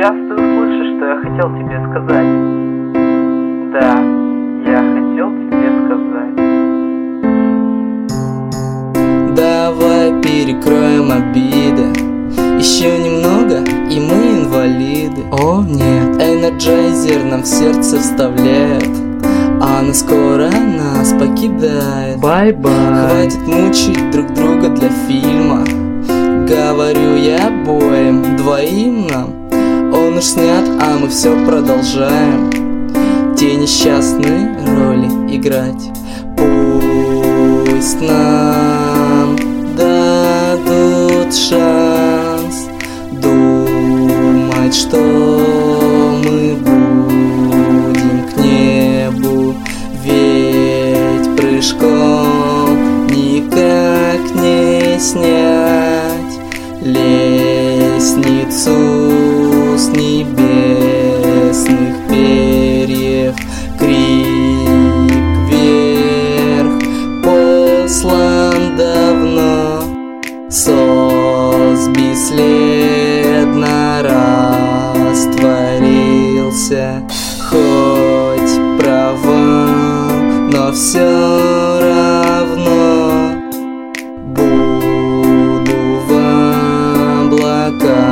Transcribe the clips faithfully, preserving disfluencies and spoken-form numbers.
Сейчас ты услышишь, что я хотел тебе сказать. Да, я хотел тебе сказать. Давай перекроем обиды. Еще немного, и мы инвалиды. О нет, энерджайзер нам в сердце вставляет, она скоро нас покидает. Бай-бай. Хватит мучить друг друга для фильма. Говорю я обоим, двоим нам. Он уж снят, а мы все продолжаем те несчастные роли играть. Пусть нам дадут шанс думать, что мы будем к небу, ведь прыжком никак не снять лестницу с небесных перьев. Крик вверх послан давно, сос бесследно растворился. Хоть провал, но все равно буду в облака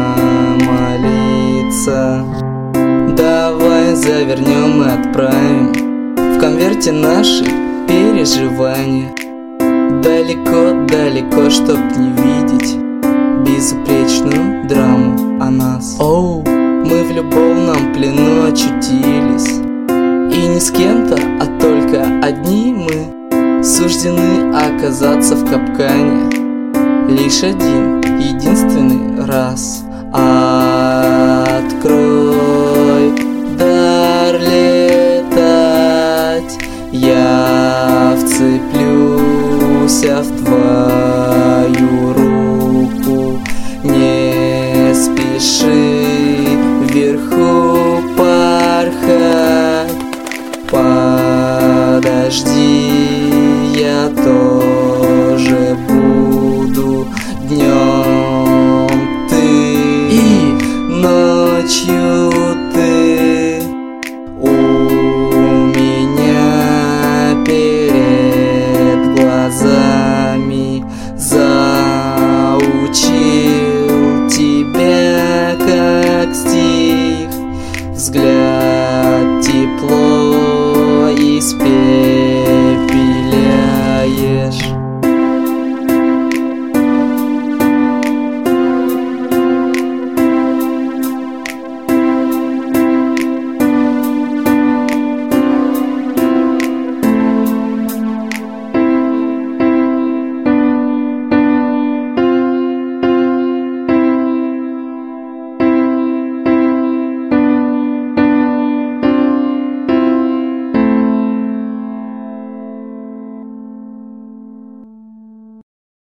молиться. Давай завернем и отправим в конверте наши переживания далеко-далеко, чтоб не видеть безупречную драму о нас. Оу, мы в любовном плену очутились, и не с кем-то, а только одни мы суждены оказаться в капкане лишь один, единственный раз. Открой дар летать, я вцеплюсь в твою руку. Не спеши вверху порхать, подожди, я тоже буду. Днем ты и ночью ты у меня перед глазами. Заучи